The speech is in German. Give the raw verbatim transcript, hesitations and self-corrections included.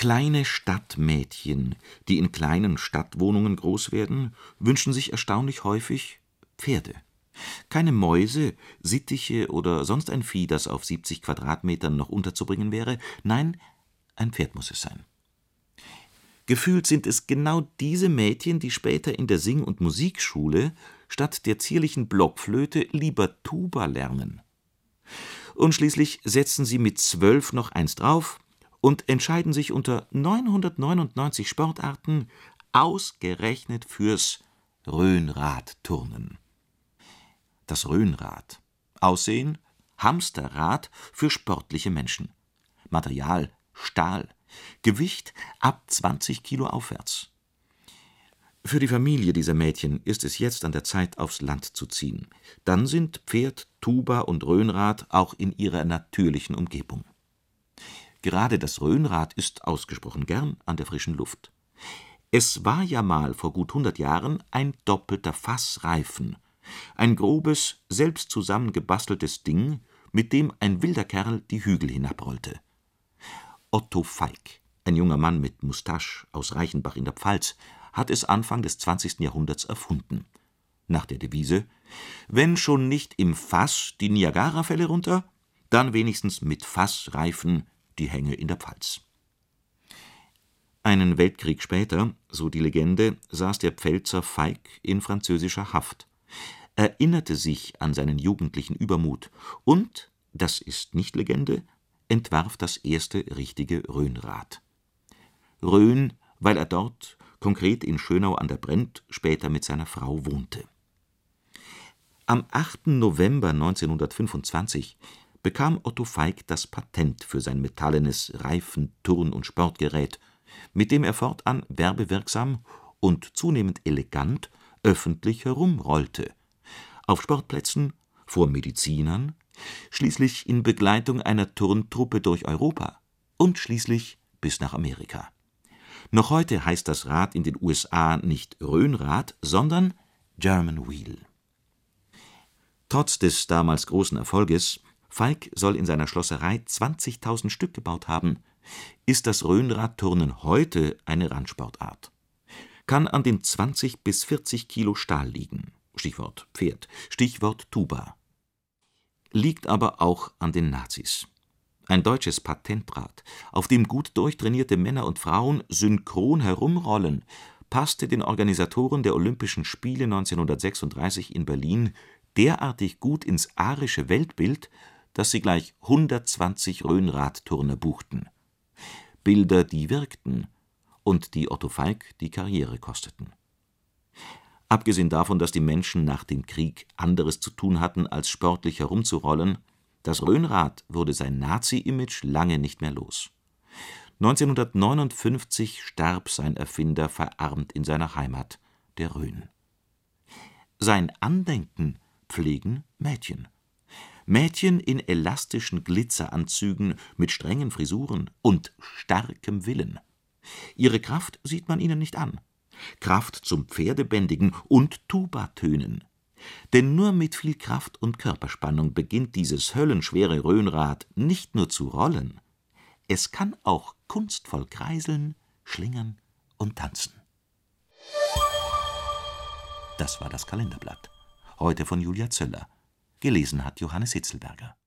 Kleine Stadtmädchen, die in kleinen Stadtwohnungen groß werden, wünschen sich erstaunlich häufig Pferde. Keine Mäuse, Sittiche oder sonst ein Vieh, das auf siebzig Quadratmetern noch unterzubringen wäre. Nein, ein Pferd muss es sein. Gefühlt sind es genau diese Mädchen, die später in der Sing- und Musikschule statt der zierlichen Blockflöte lieber Tuba lernen. Und schließlich setzen sie mit zwölf noch eins drauf und entscheiden sich unter neunhundertneunundneunzig Sportarten ausgerechnet fürs Rhönradturnen. Das Rhönrad. Aussehen: Hamsterrad für sportliche Menschen. Material: Stahl. Gewicht: ab zwanzig Kilo aufwärts. Für die Familie dieser Mädchen ist es jetzt an der Zeit, aufs Land zu ziehen. Dann sind Pferd, Tuba und Rhönrad auch in ihrer natürlichen Umgebung. Gerade das Rhönrad ist ausgesprochen gern an der frischen Luft. Es war ja mal vor gut hundert Jahren ein doppelter Fassreifen. Ein grobes, selbst zusammengebasteltes Ding, mit dem ein wilder Kerl die Hügel hinabrollte. Otto Falk, ein junger Mann mit Moustache aus Reichenbach in der Pfalz, hat es Anfang des zwanzigsten Jahrhunderts erfunden. Nach der Devise: Wenn schon nicht im Fass die Niagarafälle runter, dann wenigstens mit Fassreifen die Hänge in der Pfalz. Einen Weltkrieg später, so die Legende, saß der Pfälzer Falk in französischer Haft, erinnerte sich an seinen jugendlichen Übermut und, das ist nicht Legende, entwarf das erste richtige Rhönrad. Rhön, weil er dort, konkret in Schönau an der Brent, später mit seiner Frau wohnte. Am achten November neunzehnhundertfünfundzwanzig bekam Otto Falk das Patent für sein metallenes Reifen-, Turn- und Sportgerät, mit dem er fortan werbewirksam und zunehmend elegant öffentlich herumrollte. Auf Sportplätzen, vor Medizinern, schließlich in Begleitung einer Turntruppe durch Europa und schließlich bis nach Amerika. Noch heute heißt das Rad in den U S A nicht Rhönrad, sondern German Wheel. Trotz des damals großen Erfolges, Falk soll in seiner Schlosserei zwanzigtausend Stück gebaut haben, ist das Rhönradturnen heute eine Randsportart. Kann an den zwanzig bis vierzig Kilo Stahl liegen. Stichwort Pferd, Stichwort Tuba. Liegt aber auch an den Nazis. Ein deutsches Patentrad, auf dem gut durchtrainierte Männer und Frauen synchron herumrollen, passte den Organisatoren der Olympischen Spiele neunzehnhundertsechsunddreißig in Berlin derartig gut ins arische Weltbild, dass sie gleich hundertzwanzig Rhönradturner buchten. Bilder, die wirkten und die Otto Falk die Karriere kosteten. Abgesehen davon, dass die Menschen nach dem Krieg anderes zu tun hatten, als sportlich herumzurollen, das Rhönrad wurde sein Nazi-Image lange nicht mehr los. neunzehnhundertneunundfünfzig starb sein Erfinder verarmt in seiner Heimat, der Rhön. Sein Andenken pflegen Mädchen. Mädchen in elastischen Glitzeranzügen mit strengen Frisuren und starkem Willen. Ihre Kraft sieht man ihnen nicht an. Kraft zum Pferdebändigen und Tubatönen. Denn nur mit viel Kraft und Körperspannung beginnt dieses höllenschwere Rhönrad nicht nur zu rollen, es kann auch kunstvoll kreiseln, schlingern und tanzen. Das war das Kalenderblatt. Heute von Julia Zöller. Gelesen hat Johannes Hitzelberger.